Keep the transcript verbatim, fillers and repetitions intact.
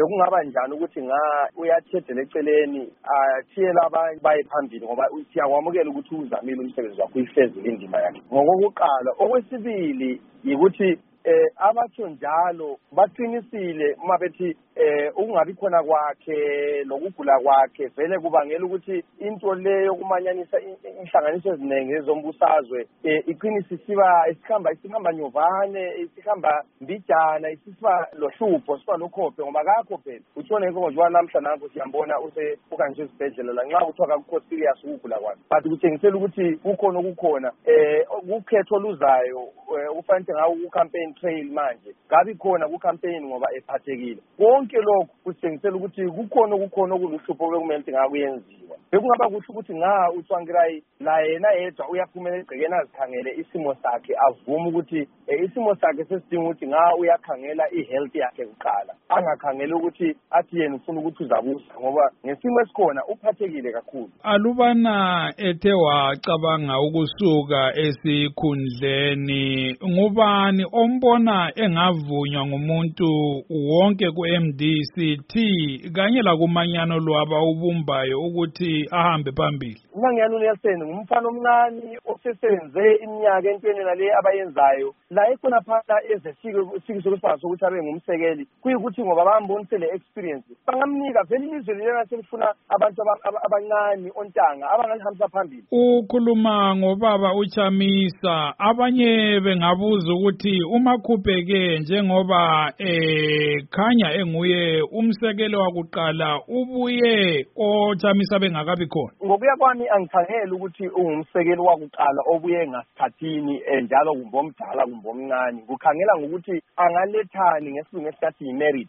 kungaba njani ukuthi nga uyathedela eceleni athiyela abanye baye phambili ngoba siyakwamukela ukuthi uzamile umsebenzi wakho uyifezile indima yakhe ngokokuqala. Okwesibili yikuthi eh abatho njalo baqinisile uma bethi eh ukungabi khona kwakhe lokugula kwakhe vele kubangela ukuthi into leyo kumanyanisa inhlanganiso eziningi ezombusazwe iqinisa siba isikhamba isikhamba nyovane isikhamba mbijana isiba lohlupho siba lokhophe ngoba akakho phela utshone konjwa namhla nanku siyambona use ukanje esibhedlela la nxa kuthiwa akukho serious ukugula kwakhe but kutshengisela ukuthi kukhona ukukhona eh ukhetho oluzayo ufanele ngawo ku-campaign trail manje ngabe khona ku-campaign ngoba ephathekile konke lokho kushengisela ukuthi kukhona ukukhona okuluhlupho bekumele ukuthi ngakuyenziwa bekungaba kuhle ukuthi nga uTsvangirai la yena yedwa uyaphumela egcekeni azikhangele isimo sakhe avume ukuthi isimo sakhe sesidinga ukuthi nga uyakhangela i-health yakhe kuqala angakhangela ukuthi athi yena ufuna ukuthi uzabusa ngoba ngesimo esikhona uphathekile kakhulu. Alubana ethe wacabanga ukusuka esikhundleni ngubani ombona engavunywa ngumuntu wonke ku-M D C T kanye lakumanyano lwaba ubumbayo ukuthi ahambe phambili? Umanyano Nelson ngumfana omncane osesenze iminyaka entweni nale abayenzayo la ekhona phana ezesike sokusibazo ukuthi abe ngumsekeli kuyikuthi ngoba bambonisele experience bangamnika vele ilizwe lena selifuna abantu abancane ontanga abangalihambisa phambili. Ukhuluma ngobaba uChamisa abanye bengabuza ukuthi uma khupeke njengoba eh khanya enguye umsekeli wakuqala ubuye oChamisa bengakabi khona. Ngokuya kwami angikhangela ukuthi ungumsekeli wakuqala obuye ngasikhathini njalo kumbomdala kumbomncane kukhangela ngokuthi angalethani ngesilungu esithi merit